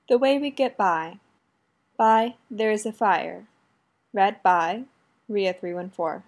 The Way We Get by There Is a Fire. Read by Ria314.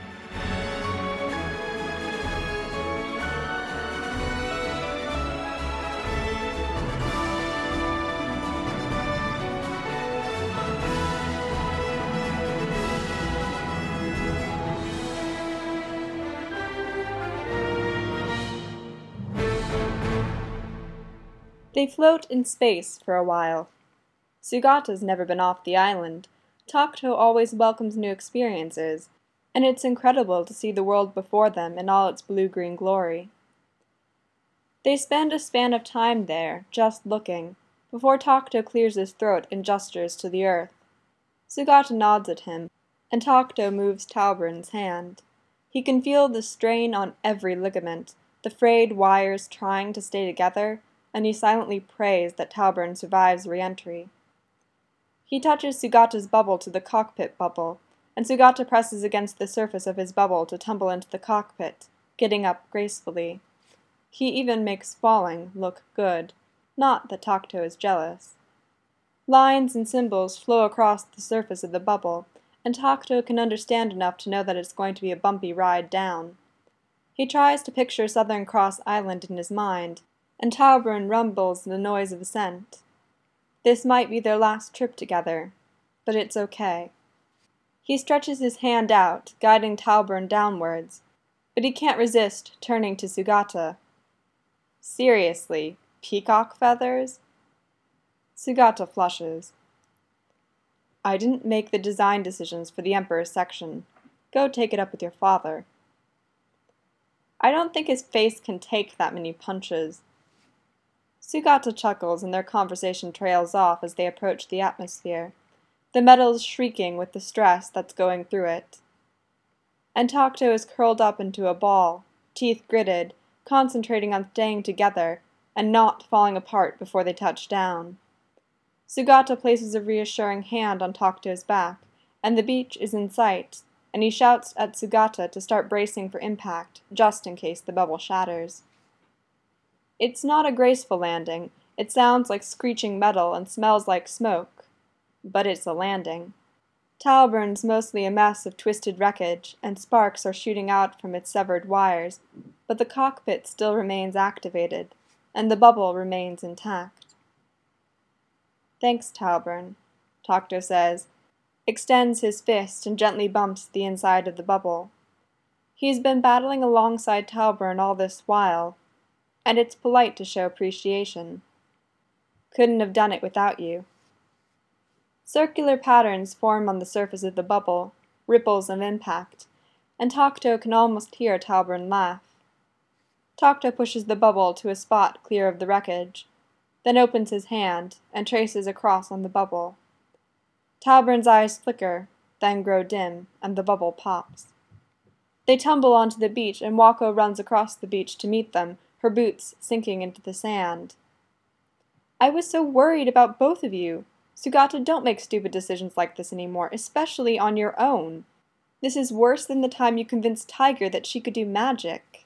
They float in space for a while. Sugata's never been off the island. Takuto always welcomes new experiences, and it's incredible to see the world before them in all its blue-green glory. They spend a span of time there, just looking, before Takuto clears his throat and gestures to the earth. Sugata nods at him, and Takuto moves Talburn's hand. He can feel the strain on every ligament, the frayed wires trying to stay together, and he silently prays that Talburn survives re-entry. He touches Sugata's bubble to the cockpit bubble, and Sugata presses against the surface of his bubble to tumble into the cockpit, getting up gracefully. He even makes falling look good, not that Takuto is jealous. Lines and symbols flow across the surface of the bubble, and Takuto can understand enough to know that it's going to be a bumpy ride down. He tries to picture Southern Cross Island in his mind, and Talburn rumbles the noise of ascent. This might be their last trip together, but it's okay. He stretches his hand out, guiding Talburn downwards, but he can't resist turning to Sugata. Seriously, peacock feathers? Sugata flushes. I didn't make the design decisions for the Emperor's section. Go take it up with your father. I don't think his face can take that many punches. Sugata chuckles and their conversation trails off as they approach the atmosphere, the metals shrieking with the stress that's going through it. And Takuto is curled up into a ball, teeth gritted, concentrating on staying together and not falling apart before they touch down. Sugata places a reassuring hand on Takuto's back, and the beach is in sight, and he shouts at Sugata to start bracing for impact, just in case the bubble shatters. It's not a graceful landing. It sounds like screeching metal and smells like smoke. But it's a landing. Talburn's mostly a mess of twisted wreckage, and sparks are shooting out from its severed wires, but the cockpit still remains activated, and the bubble remains intact. Thanks, Talburn, Takuto says, extends his fist and gently bumps the inside of the bubble. He's been battling alongside Talburn all this while, and it's polite to show appreciation. Couldn't have done it without you. Circular patterns form on the surface of the bubble, ripples of impact, and Takuto can almost hear Talburn laugh. Takuto pushes the bubble to a spot clear of the wreckage, then opens his hand and traces a cross on the bubble. Talburn's eyes flicker, then grow dim, and the bubble pops. They tumble onto the beach, and Wako runs across the beach to meet them, her boots sinking into the sand. I was so worried about both of you. Sugata, don't make stupid decisions like this anymore, especially on your own. This is worse than the time you convinced Tiger that she could do magic.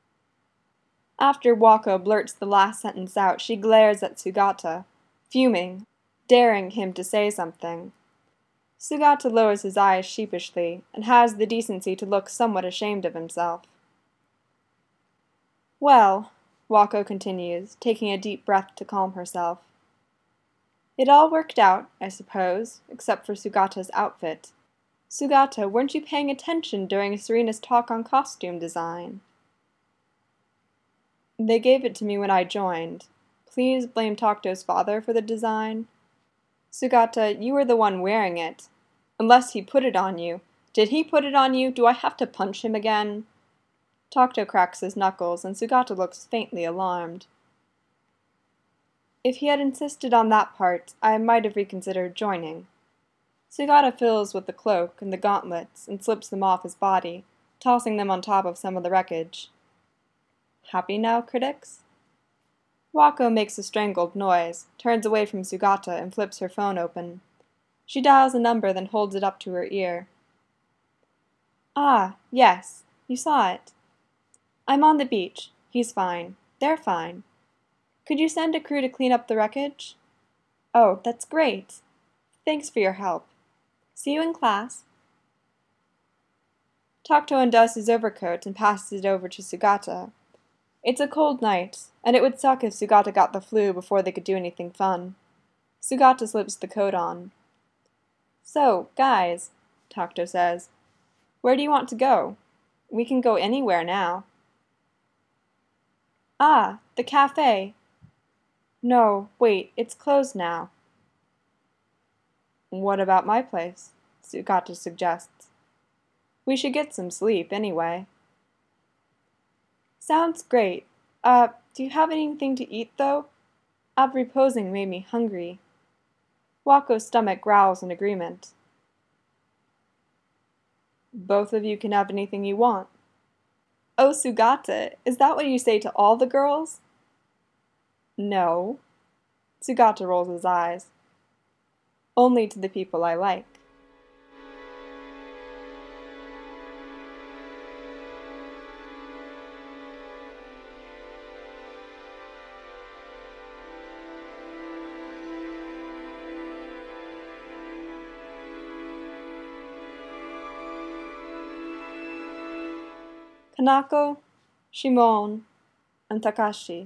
After Wako blurts the last sentence out, she glares at Sugata, fuming, daring him to say something. Sugata lowers his eyes sheepishly, and has the decency to look somewhat ashamed of himself. Well, Wako continues, taking a deep breath to calm herself. It all worked out, I suppose, except for Sugata's outfit. Sugata, weren't you paying attention during Serena's talk on costume design? They gave it to me when I joined. Please blame Takuto's father for the design. Sugata, you were the one wearing it. Unless he put it on you. Did he put it on you? Do I have to punch him again? Takuto cracks his knuckles, and Sugata looks faintly alarmed. If he had insisted on that part, I might have reconsidered joining. Sugata fills with the cloak and the gauntlets and slips them off his body, tossing them on top of some of the wreckage. Happy now, critics? Wako makes a strangled noise, turns away from Sugata, and flips her phone open. She dials a number, then holds it up to her ear. Ah, yes, you saw it. I'm on the beach. He's fine. They're fine. Could you send a crew to clean up the wreckage? Oh, that's great. Thanks for your help. See you in class. Takuto undoes his overcoat and passes it over to Sugata. It's a cold night, and it would suck if Sugata got the flu before they could do anything fun. Sugata slips the coat on. So, guys, Takuto says, where do you want to go? We can go anywhere now. Ah, the cafe. No, wait, it's closed now. What about my place? Sugata suggests. We should get some sleep, anyway. Sounds great. Do you have anything to eat, though? Out reposing made me hungry. Wako's stomach growls in agreement. Both of you can have anything you want. Oh, Sugata, is that what you say to all the girls? No. Sugata rolls his eyes. Only to the people I like. Kanako, Shimon, and Takashi.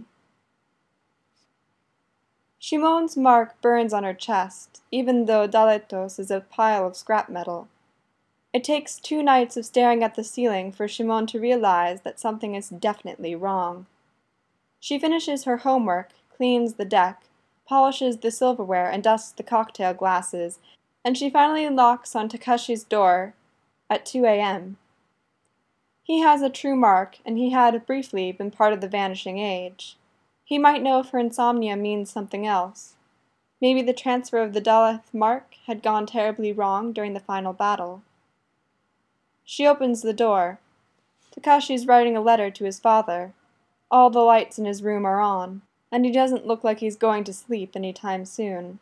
Shimon's mark burns on her chest, even though Daletos is a pile of scrap metal. It takes 2 nights of staring at the ceiling for Shimon to realize that something is definitely wrong. She finishes her homework, cleans the deck, polishes the silverware and dusts the cocktail glasses, and she finally knocks on Takashi's door at 2 a.m. He has a true mark, and he had briefly been part of the Vanishing Age. He might know if her insomnia means something else. Maybe the transfer of the Daleth mark had gone terribly wrong during the final battle. She opens the door. Takashi's writing a letter to his father. All the lights in his room are on, and he doesn't look like he's going to sleep any time soon.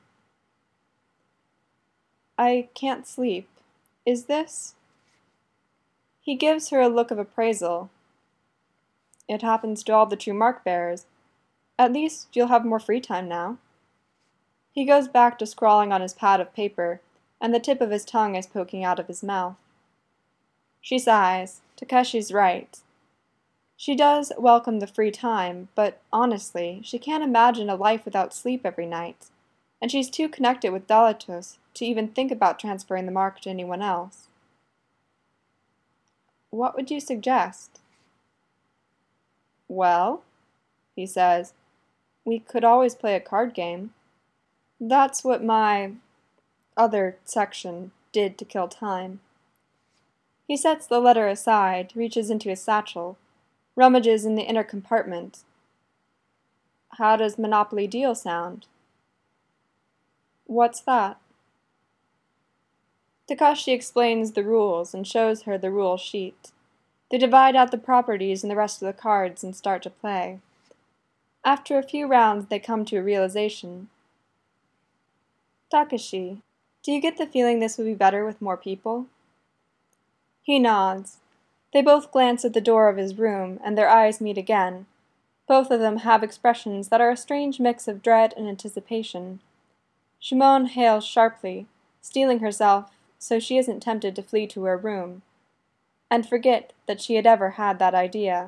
I can't sleep. Is this? He gives her a look of appraisal. It happens to all the true mark bearers. At least you'll have more free time now. He goes back to scrawling on his pad of paper, and the tip of his tongue is poking out of his mouth. She sighs. Takashi's right. She does welcome the free time, but honestly, she can't imagine a life without sleep every night, and she's too connected with Daletos to even think about transferring the mark to anyone else. What would you suggest? Well, he says, we could always play a card game. That's what my other section did to kill time. He sets the letter aside, reaches into his satchel, rummages in the inner compartment. How does Monopoly Deal sound? What's that? Takashi explains the rules and shows her the rule sheet. They divide out the properties and the rest of the cards and start to play. After a few rounds, they come to a realization. Takashi, do you get the feeling this would be better with more people? He nods. They both glance at the door of his room, and their eyes meet again. Both of them have expressions that are a strange mix of dread and anticipation. Shimon hails sharply, steeling herself so she isn't tempted to flee to her room, and forget that she had ever had that idea.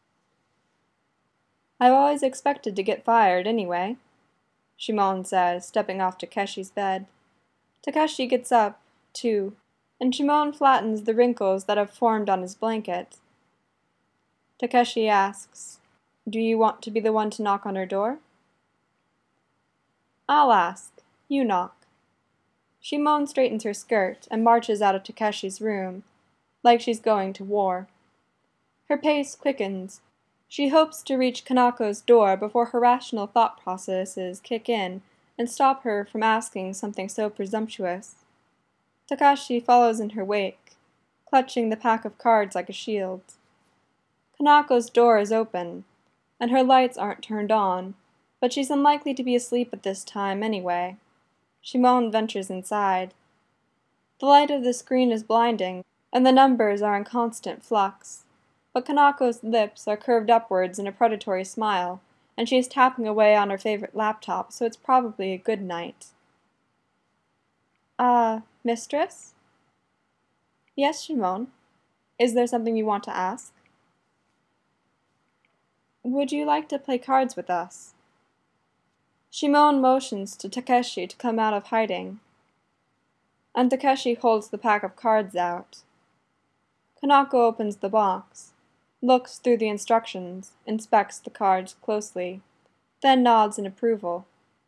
I've always expected to get fired anyway, Shimon says, stepping off Takeshi's bed. Takashi gets up, too, and Shimon flattens the wrinkles that have formed on his blanket. Takeshi asks, do you want to be the one to knock on her door? I'll ask. You knock. Shimon straightens her skirt and marches out of Takeshi's room, like she's going to war. Her pace quickens. She hopes to reach Kanako's door before her rational thought processes kick in and stop her from asking something so presumptuous. Takashi follows in her wake, clutching the pack of cards like a shield. Kanako's door is open, and her lights aren't turned on, but she's unlikely to be asleep at this time anyway. Shimon ventures inside. The light of the screen is blinding, and the numbers are in constant flux, but Kanako's lips are curved upwards in a predatory smile, and she is tapping away on her favorite laptop, so it's probably a good night. Mistress? Yes, Shimon. Is there something you want to ask? Would you like to play cards with us? Shimon motions to Takeshi to come out of hiding, and Takeshi holds the pack of cards out. Kanako opens the box, looks through the instructions, inspects the cards closely, then nods in approval.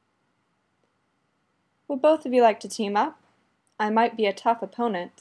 Would both of you like to team up? I might be a tough opponent.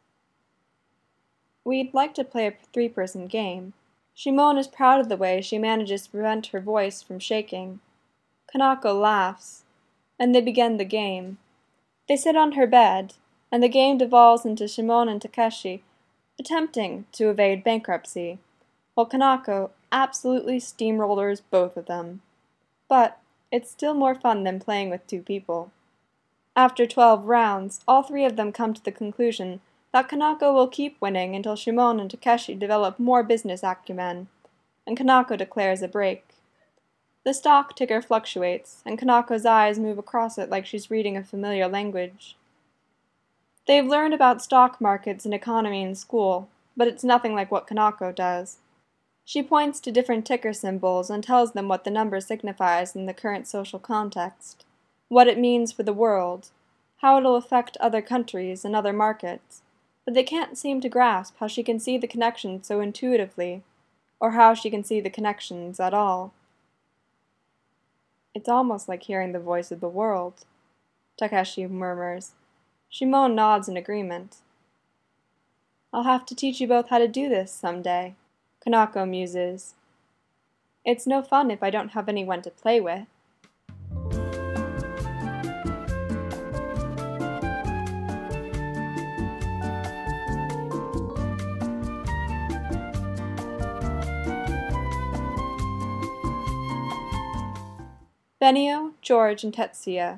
We'd like to play a three-person game. Shimon is proud of the way she manages to prevent her voice from shaking. Kanako laughs, and they begin the game. They sit on her bed, and the game devolves into Shimon and Takeshi attempting to evade bankruptcy, while Kanako absolutely steamrollers both of them. But it's still more fun than playing with two people. After 12 rounds, all three of them come to the conclusion that Kanako will keep winning until Shimon and Takeshi develop more business acumen, and Kanako declares a break. The stock ticker fluctuates, and Kanako's eyes move across it like she's reading a familiar language. They've learned about stock markets and economy in school, but it's nothing like what Kanako does. She points to different ticker symbols and tells them what the number signifies in the current social context, what it means for the world, how it'll affect other countries and other markets, but they can't seem to grasp how she can see the connections so intuitively, or how she can see the connections at all. It's almost like hearing the voice of the world, Takeshi murmurs. Shimon nods in agreement. I'll have to teach you both how to do this someday, Kanako muses. It's no fun if I don't have anyone to play with. Benio, George, and Tetsuya.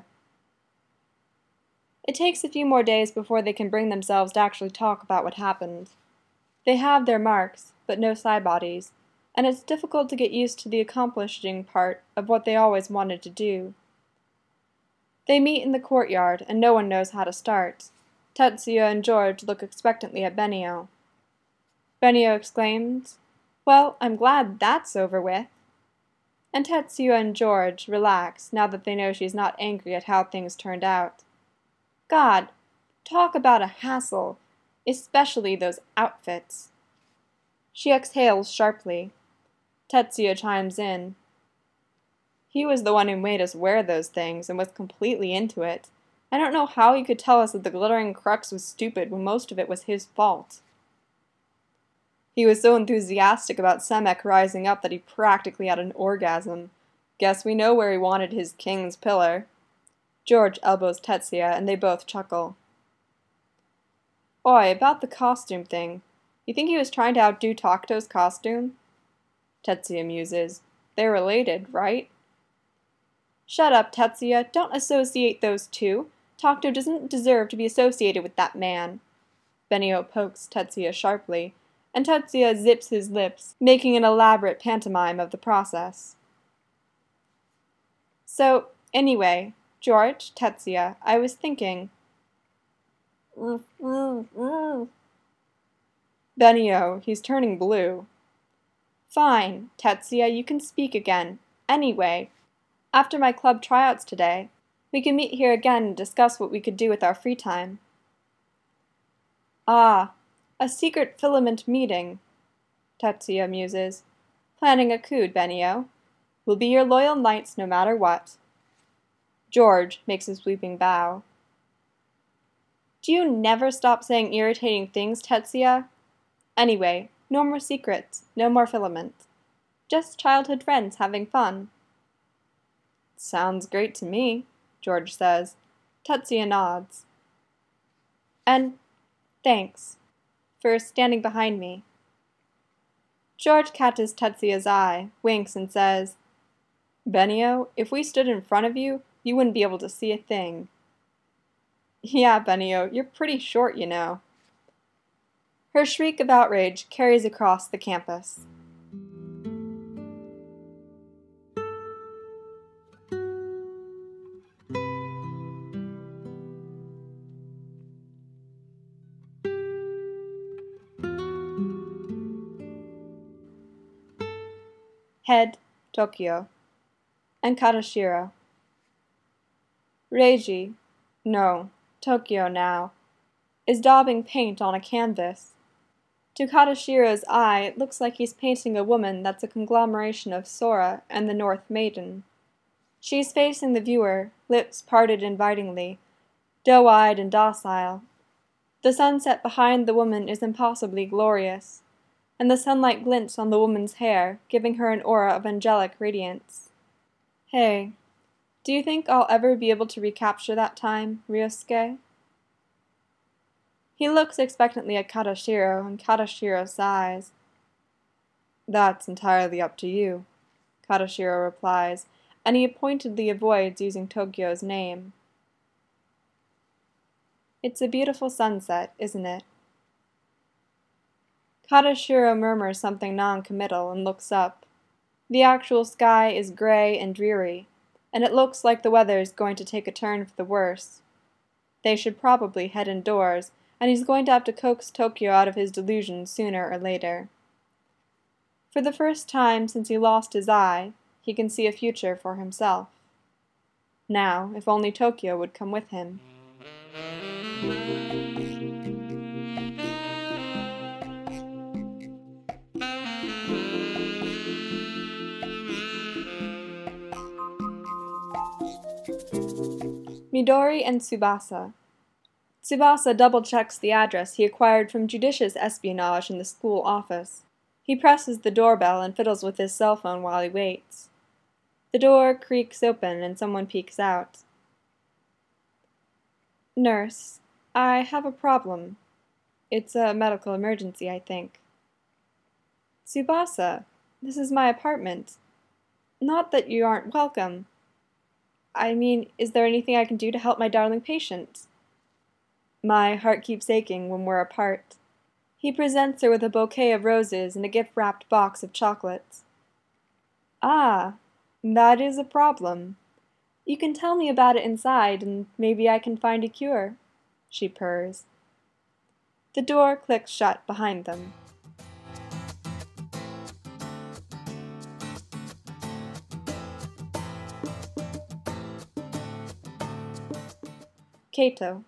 It takes a few more days before they can bring themselves to actually talk about what happened. They have their marks, but no Saibodies, and it's difficult to get used to the accomplishing part of what they always wanted to do. They meet in the courtyard, and no one knows how to start. Tetsuya and George look expectantly at Benio. Benio exclaims, "Well, I'm glad that's over with." And Tetsuya and George relax now that they know she's not angry at how things turned out. God, talk about a hassle, especially those outfits. She exhales sharply. Tetsuya chimes in. He was the one who made us wear those things and was completely into it. I don't know how he could tell us that the glittering crux was stupid when most of it was his fault. He was so enthusiastic about Semek rising up that he practically had an orgasm. Guess we know where he wanted his king's pillar. George elbows Tetsuya, and they both chuckle. Oi, about the costume thing. You think he was trying to outdo Takuto's costume? Tetsuya muses. They're related, right? Shut up, Tetsuya. Don't associate those two. Takuto doesn't deserve to be associated with that man. Benio pokes Tetsuya sharply, and Tetsuya zips his lips, making an elaborate pantomime of the process. So, anyway, George, Tetsuya, I was thinking. Benio, he's turning blue. Fine, Tetsuya, you can speak again. Anyway, after my club tryouts today, we can meet here again and discuss what we could do with our free time. Ah, a secret filament meeting, Tetsuya muses. Planning a coup, Benio. We'll be your loyal knights no matter what. George makes a sweeping bow. Do you never stop saying irritating things, Tetsuya? Anyway, no more secrets, no more filament. Just childhood friends having fun. Sounds great to me, George says. Tetsuya nods. And thanks for standing behind me. George catches Tetsuya's eye, winks, and says, Benio, if we stood in front of you, you wouldn't be able to see a thing. Yeah, Benio, you're pretty short, you know. Her shriek of outrage carries across the campus. Head, Tokyo. And Katashiro. Reiji, no, Tokyo now, is daubing paint on a canvas. To Katashiro's eye, it looks like he's painting a woman that's a conglomeration of Sora and the North Maiden. She's facing the viewer, lips parted invitingly, doe-eyed and docile. The sunset behind the woman is impossibly glorious, and the sunlight glints on the woman's hair, giving her an aura of angelic radiance. Hey, do you think I'll ever be able to recapture that time, Ryosuke? He looks expectantly at Katashiro, and Katashiro sighs. That's entirely up to you, Katashiro replies, and he pointedly avoids using Tokyo's name. It's a beautiful sunset, isn't it? Katashiro murmurs something non-committal and looks up. The actual sky is gray and dreary, and it looks like the weather's going to take a turn for the worse. They should probably head indoors, and he's going to have to coax Tokyo out of his delusion sooner or later. For the first time since he lost his eye, he can see a future for himself. Now, if only Tokyo would come with him. Midori and Tsubasa. Tsubasa double-checks the address he acquired from judicious espionage in the school office. He presses the doorbell and fiddles with his cell phone while he waits. The door creaks open and someone peeks out. Nurse, I have a problem. It's a medical emergency, I think. Tsubasa, this is my apartment. Not that you aren't welcome. I mean, is there anything I can do to help my darling patient? My heart keeps aching when we're apart. He presents her with a bouquet of roses and a gift-wrapped box of chocolates. Ah, that is a problem. You can tell me about it inside, and maybe I can find a cure, she purrs. The door clicks shut behind them. Kato.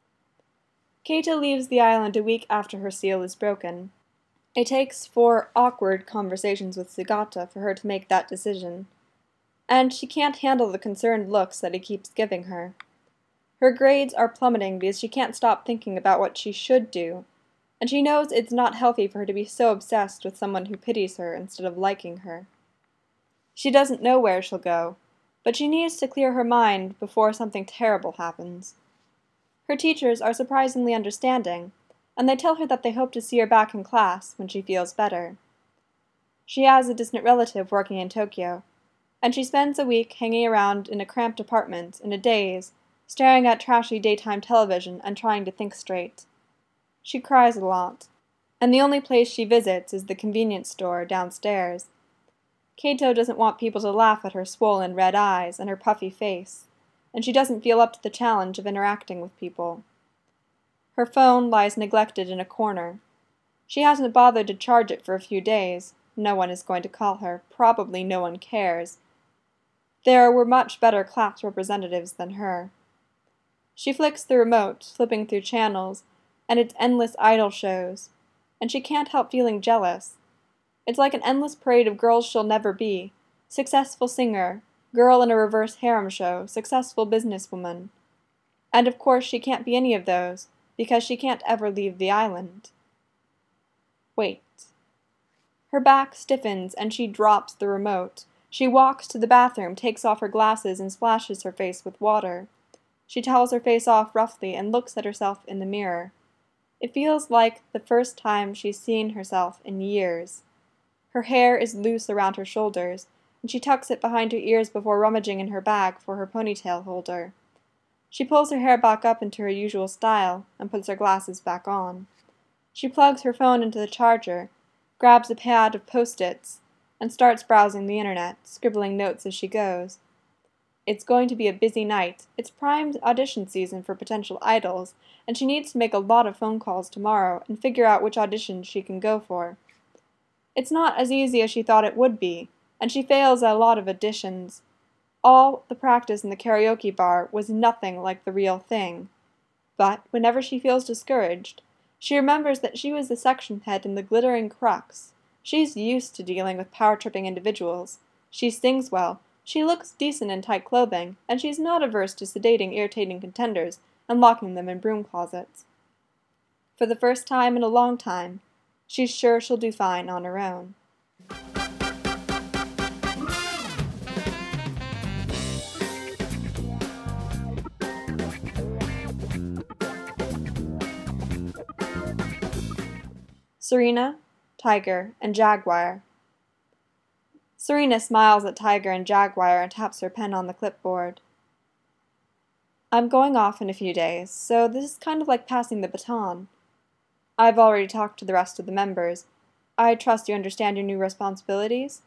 Kato leaves the island a week after her seal is broken. It takes 4 awkward conversations with Sugata for her to make that decision, and she can't handle the concerned looks that he keeps giving her. Her grades are plummeting because she can't stop thinking about what she should do, and she knows it's not healthy for her to be so obsessed with someone who pities her instead of liking her. She doesn't know where she'll go, but she needs to clear her mind before something terrible happens. Her teachers are surprisingly understanding, and they tell her that they hope to see her back in class when she feels better. She has a distant relative working in Tokyo, and she spends a week hanging around in a cramped apartment in a daze, staring at trashy daytime television and trying to think straight. She cries a lot, and the only place she visits is the convenience store downstairs. Kato doesn't want people to laugh at her swollen red eyes and her puffy face, and she doesn't feel up to the challenge of interacting with people. Her phone lies neglected in a corner. She hasn't bothered to charge it for a few days. No one is going to call her. Probably no one cares. There were much better class representatives than her. She flicks the remote, flipping through channels, and it's endless idol shows, and she can't help feeling jealous. It's like an endless parade of girls she'll never be. Successful singer, girl in a reverse harem show, successful businesswoman. And of course she can't be any of those, because she can't ever leave the island. Wait. Her back stiffens and she drops the remote. She walks to the bathroom, takes off her glasses, and splashes her face with water. She towels her face off roughly and looks at herself in the mirror. It feels like the first time she's seen herself in years. Her hair is loose around her shoulders, and she tucks it behind her ears before rummaging in her bag for her ponytail holder. She pulls her hair back up into her usual style and puts her glasses back on. She plugs her phone into the charger, grabs a pad of Post-its, and starts browsing the internet, scribbling notes as she goes. It's going to be a busy night. It's prime audition season for potential idols, and she needs to make a lot of phone calls tomorrow and figure out which auditions she can go for. It's not as easy as she thought it would be, and she fails at a lot of auditions. All the practice in the karaoke bar was nothing like the real thing. But whenever she feels discouraged, she remembers that she was the section head in the Glittering Crux. She's used to dealing with power-tripping individuals. She sings well, she looks decent in tight clothing, and she's not averse to sedating irritating contenders and locking them in broom closets. For the first time in a long time, she's sure she'll do fine on her own. Serena, Tiger, and Jaguar. Serena smiles at Tiger and Jaguar and taps her pen on the clipboard. I'm going off in a few days, so this is kind of like passing the baton. I've already talked to the rest of the members. I trust you understand your new responsibilities?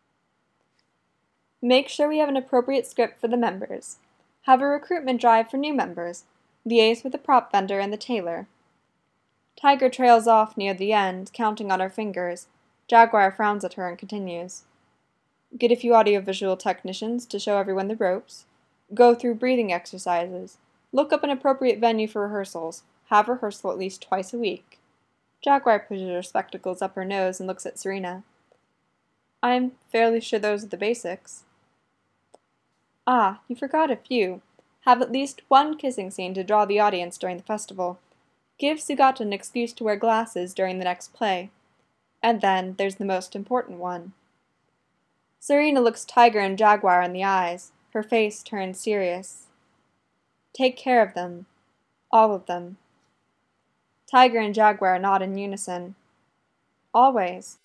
Make sure we have an appropriate script for the members. Have a recruitment drive for new members. Liaise with the prop vendor and the tailor. Tiger trails off near the end, counting on her fingers. Jaguar frowns at her and continues. Get a few audiovisual technicians to show everyone the ropes. Go through breathing exercises. Look up an appropriate venue for rehearsals. Have rehearsal at least twice a week. Jaguar pushes her spectacles up her nose and looks at Serena. I'm fairly sure those are the basics. Ah, you forgot a few. Have at least one kissing scene to draw the audience during the festival. Give Sugata an excuse to wear glasses during the next play. And then there's the most important one. Serena looks Tiger and Jaguar in the eyes. Her face turns serious. Take care of them. All of them. Tiger and Jaguar nod in unison. Always.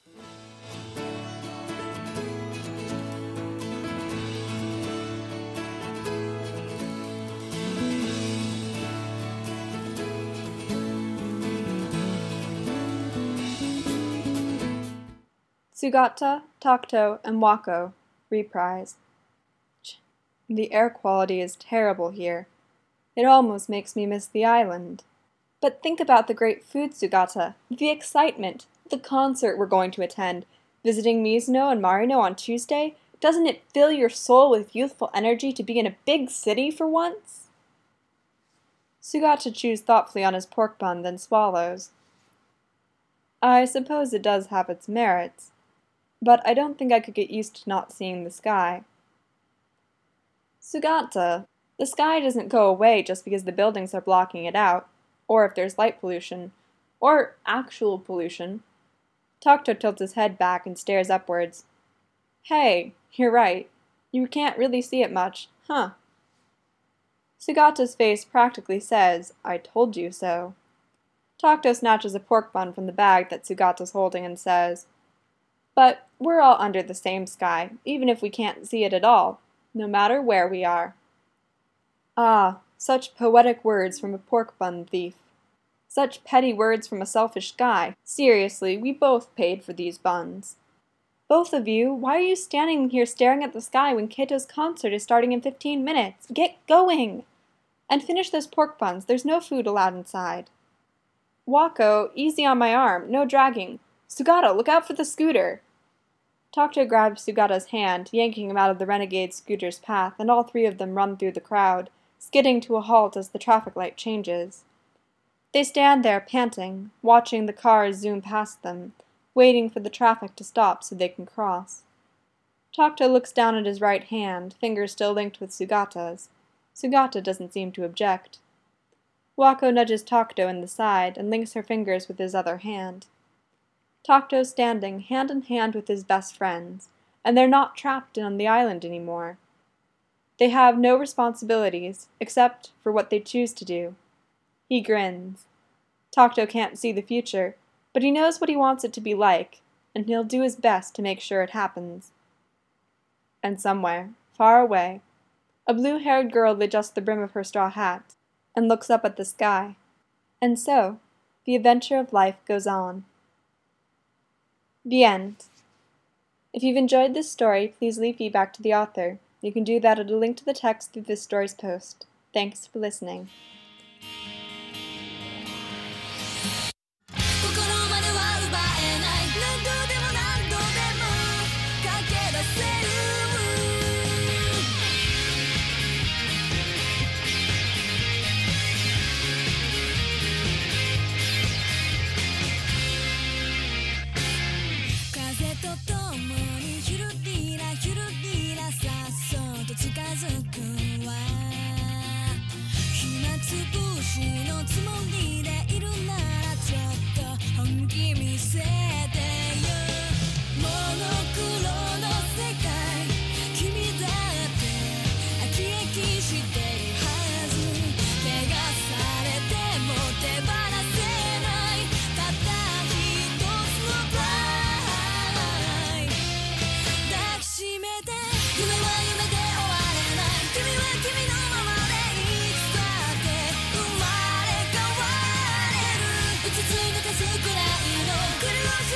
Sugata, Takuto, and Wako. Reprise. The air quality is terrible here. It almost makes me miss the island. But think about the great food, Sugata, the excitement, the concert we're going to attend, visiting Mizuno and Marino on Tuesday. Doesn't it fill your soul with youthful energy to be in a big city for once? Sugata chews thoughtfully on his pork bun, then swallows. I suppose it does have its merits, but I don't think I could get used to not seeing the sky. Sugata, the sky doesn't go away just because the buildings are blocking it out, or if there's light pollution, or actual pollution. Takuto tilts his head back and stares upwards. Hey, you're right. You can't really see it much, huh? Sugata's face practically says, I told you so. Takuto snatches a pork bun from the bag that Sugata's holding and says, But we're all under the same sky, even if we can't see it at all, no matter where we are. Ah, such poetic words from a pork bun thief. Such petty words from a selfish guy. Seriously, we both paid for these buns. Both of you, why are you standing here staring at the sky when Kato's concert is starting in 15 minutes? Get going! And finish those pork buns, there's no food allowed inside. Wako, easy on my arm, no dragging. Sugata, look out for the scooter! Takuto grabs Sugata's hand, yanking him out of the renegade scooter's path, and all three of them run through the crowd, skidding to a halt as the traffic light changes. They stand there panting, watching the cars zoom past them, waiting for the traffic to stop so they can cross. Takuto looks down at his right hand, fingers still linked with Sugata's. Sugata doesn't seem to object. Wako nudges Takuto in the side and links her fingers with his other hand. Takuto's standing hand in hand with his best friends, and they're not trapped on the island anymore. They have no responsibilities, except for what they choose to do. He grins. Takuto can't see the future, but he knows what he wants it to be like, and he'll do his best to make sure it happens. And somewhere, far away, a blue-haired girl adjusts the brim of her straw hat, and looks up at the sky. And so, the adventure of life goes on. The end. If you've enjoyed this story, please leave feedback to the author. You can do that at a link to the text through this story's post. Thanks for listening. "心までは奪えない」「何度でも何度でも駆け出せ」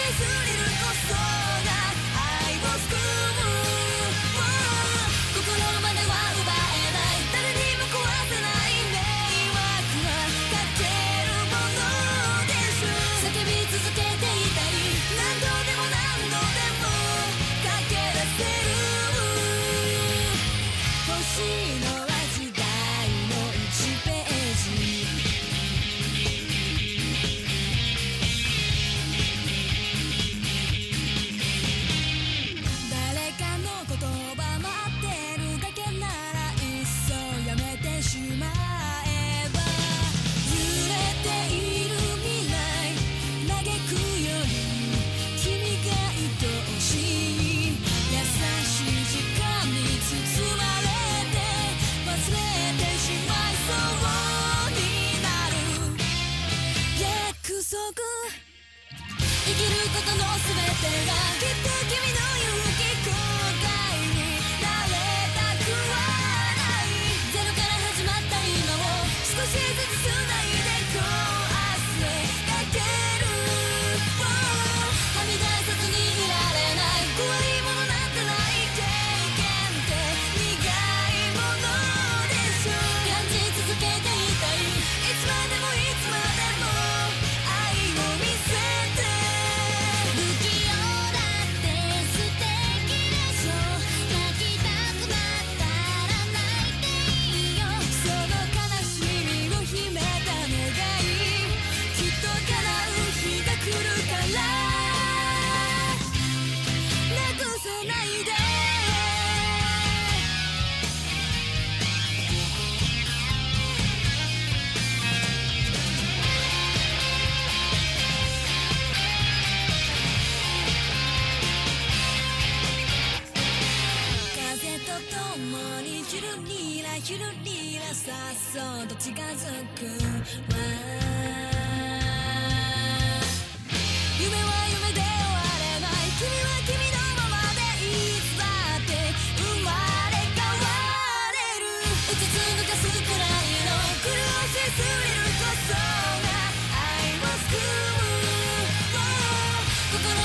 心